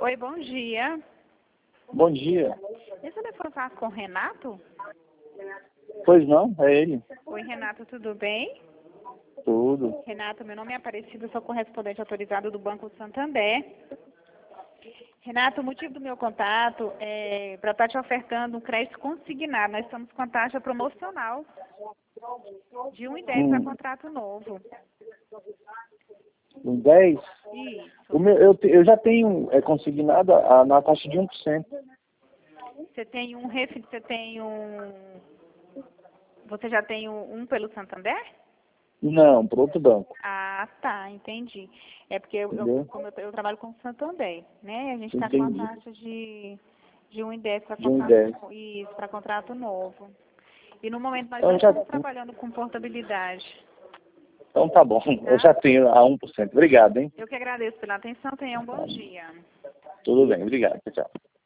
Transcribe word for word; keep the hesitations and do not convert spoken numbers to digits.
Oi, bom dia. Bom dia. Esse telefone fala com o Renato? Pois não, é ele. Oi, Renato, tudo bem? Tudo. Renato, meu nome é Aparecido, sou correspondente autorizado do Banco Santander. Renato, o motivo do meu contato é para estar te ofertando um crédito consignado. Nós estamos com a taxa promocional de um e dez para Hum, contrato novo. um dez? Isso. O meu, eu, te- eu já tenho é, consignado a, na taxa de um por cento. Você tem um ref, você tem um, você já tem um, um pelo Santander? Não, para outro banco. Ah, tá, entendi. É porque eu, eu- Entendeu? como eu, eu trabalho com o Santander, né? A gente está com a Entendi. taxa de, de um e dez para De um e contrato, dez. isso, para contrato novo. E no momento nós Então, não já, estamos trabalhando com portabilidade, então tá bom. Eu tá? já tenho a um por cento. Obrigado, hein? Eu que agradeço pela atenção, tenha um bom dia. Tudo bem, obrigado. Tchau.